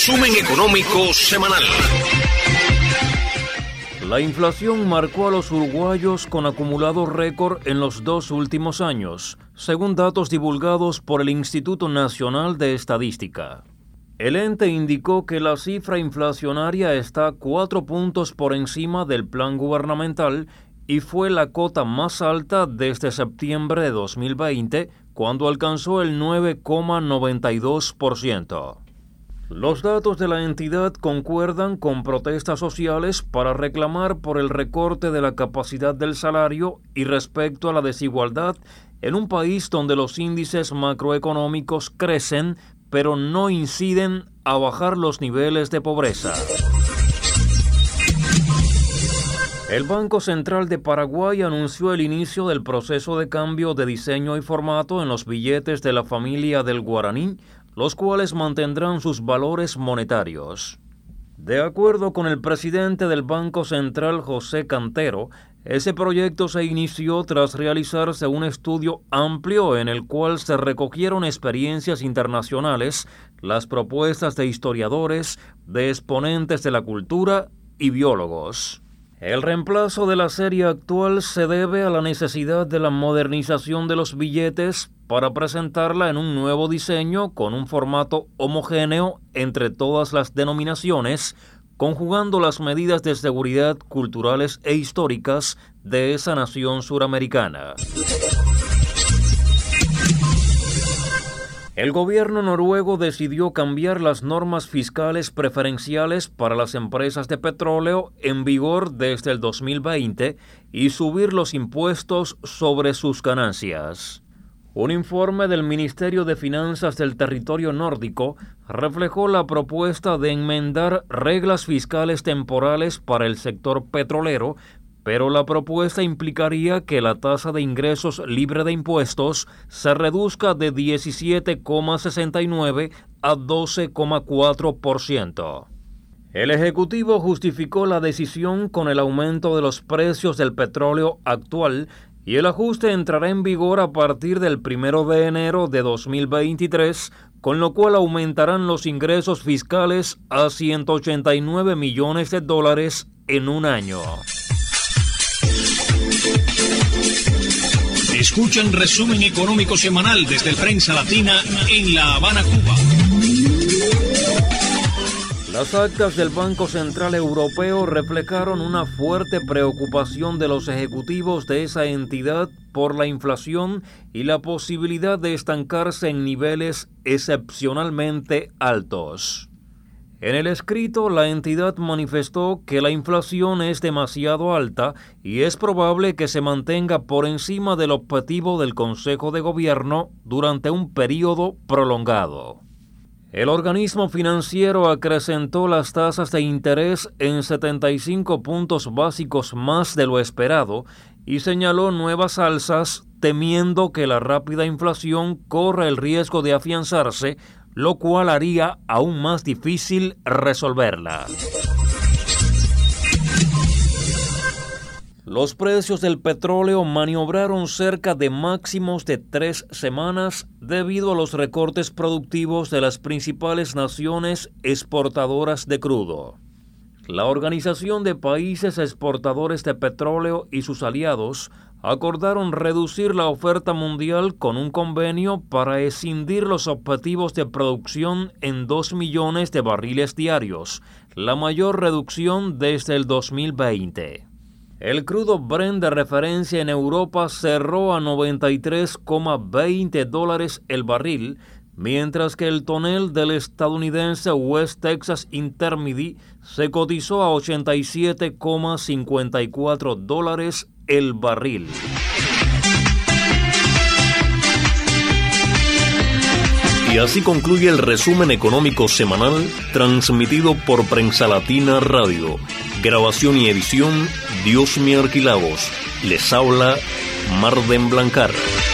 resumen económico semanal. La inflación marcó a los uruguayos con acumulado récord en los 2 últimos años, según datos divulgados por el Instituto Nacional de Estadística. El ente indicó que la cifra inflacionaria está 4 puntos por encima del plan gubernamental y fue la cota más alta desde septiembre de 2020, cuando alcanzó el 9,92%. Los datos de la entidad concuerdan con protestas sociales para reclamar por el recorte de la capacidad del salario y respecto a la desigualdad en un país donde los índices macroeconómicos crecen, pero no inciden a bajar los niveles de pobreza. El Banco Central de Paraguay anunció el inicio del proceso de cambio de diseño y formato en los billetes de la familia del guaraní, los cuales mantendrán sus valores monetarios. De acuerdo con el presidente del Banco Central, José Cantero, ese proyecto se inició tras realizarse un estudio amplio en el cual se recogieron experiencias internacionales, las propuestas de historiadores, de exponentes de la cultura y biólogos. El reemplazo de la serie actual se debe a la necesidad de la modernización de los billetes para presentarla en un nuevo diseño con un formato homogéneo entre todas las denominaciones, conjugando las medidas de seguridad culturales e históricas de esa nación suramericana. El gobierno noruego decidió cambiar las normas fiscales preferenciales para las empresas de petróleo en vigor desde el 2020 y subir los impuestos sobre sus ganancias. Un informe del Ministerio de Finanzas del territorio nórdico reflejó la propuesta de enmendar reglas fiscales temporales para el sector petrolero, pero la propuesta implicaría que la tasa de ingresos libre de impuestos se reduzca de 17,69 a 12,4%. El Ejecutivo justificó la decisión con el aumento de los precios del petróleo actual y el ajuste entrará en vigor a partir del 1 de enero de 2023, con lo cual aumentarán los ingresos fiscales a $189 millones en un año. Escuchan resumen económico semanal desde el Prensa Latina en La Habana, Cuba. Las actas del Banco Central Europeo reflejaron una fuerte preocupación de los ejecutivos de esa entidad por la inflación y la posibilidad de estancarse en niveles excepcionalmente altos. En el escrito, la entidad manifestó que la inflación es demasiado alta y es probable que se mantenga por encima del objetivo del Consejo de Gobierno durante un periodo prolongado. El organismo financiero acrecentó las tasas de interés en 75 puntos básicos más de lo esperado y señaló nuevas alzas, temiendo que la rápida inflación corra el riesgo de afianzarse, lo cual haría aún más difícil resolverla. Los precios del petróleo maniobraron cerca de máximos de 3 semanas debido a los recortes productivos de las principales naciones exportadoras de crudo. La Organización de Países Exportadores de Petróleo y sus aliados acordaron reducir la oferta mundial con un convenio para escindir los objetivos de producción en 2 millones de barriles diarios, la mayor reducción desde el 2020. El crudo Brent de referencia en Europa cerró a $93,20 el barril, mientras que el tonel del estadounidense West Texas Intermediate se cotizó a $87,54 el barril. Y así concluye el resumen económico semanal transmitido por Prensa Latina Radio. Grabación y edición, Diosmi Arquilavos. Les habla Marden Blancar.